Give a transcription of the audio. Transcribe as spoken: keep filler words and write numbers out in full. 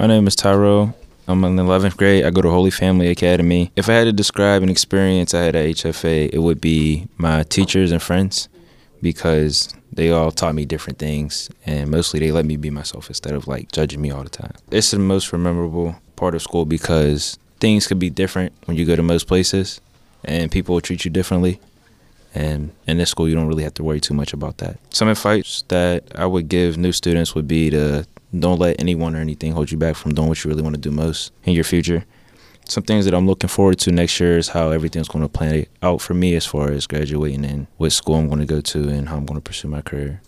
My name is Tyrell. I'm in the eleventh grade. I go to Holy Family Academy. If I had to describe an experience I had at H F A, it would be my teachers and friends, because they all taught me different things, and mostly they let me be myself instead of like judging me all the time. It's the most memorable part of school because things could be different when you go to most places, and people will treat you differently. And in this school, you don't really have to worry too much about that. Some advice that I would give new students would be to don't let anyone or anything hold you back from doing what you really want to do most in your future. Some things that I'm looking forward to next year is how everything's going to plan out for me as far as graduating and what school I'm going to go to and how I'm going to pursue my career.